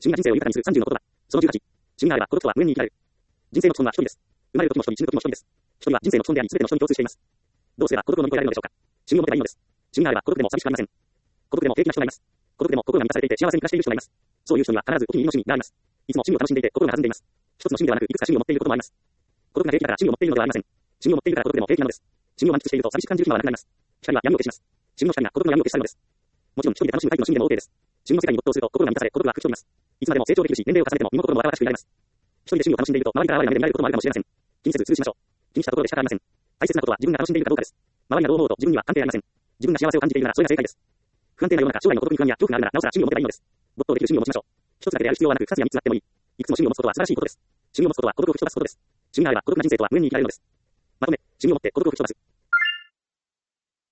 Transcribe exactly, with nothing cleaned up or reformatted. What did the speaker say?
自分が人生を豊かにするさんじゅうのことだ。そのじゅうはち、自分があれば孤独とは無縁に生きられる。人生の基本は一人です。生まれる時も一人、死ぬ時も一人です。一人は人生の基本であり、全ての人に共通しています。どうすれば孤独を乗り越えられるのでしょうか。自分を持てばいいのです。自分があれば孤独でも寂しくなりません。孤独でも平気な人がいます。孤独でも心が満たされていて幸せに暮らしている人がいます。そういう人には必ずお気に入りの趣味があります。いつも趣味を楽しんでいて心が弾んでいます。一つの趣味ではなく、いくつか趣味を持っていることもあります。孤独が平気だから趣味を持っているのではありません。趣味を持っているから孤独でも平気なのです。趣味を満喫していると寂しく感じる暇はなくなります。光は闇を消します。自分の光が孤独の闇を消したいのです。もちろん一人で楽しむタイプの趣味でも OK です。自分の世界に没頭すると心が満たされ、孤独が吹き飛びます。いつまでも成長できるし、年齢を重ねても身も心も若々しくなります。一人で趣味を楽しんでいると周りから哀れな目で見られることもあるかもしれません。気にせずスルーしましょう。気にしたところで仕方ありません。大切なことは自分が楽しんでいるかどうかです。周りがどう思うと自分には関係ありません。自分が幸せを感じているならそれが正解です。不安定な世の中、将来の孤独に不安や恐怖があるならなおさら趣味を持てばいいのです。没頭できる趣味を持ちましょう。一つだけでやる必要はなく、二つや三つあってもいい。いくつも趣味を持つことは素晴らしいことです。趣味を持つことは孤独を吹き飛ばすことです。趣味があれば孤独な人生とは無縁に生きられるのです。まとめ、趣味を持って孤独を吹き飛ばす。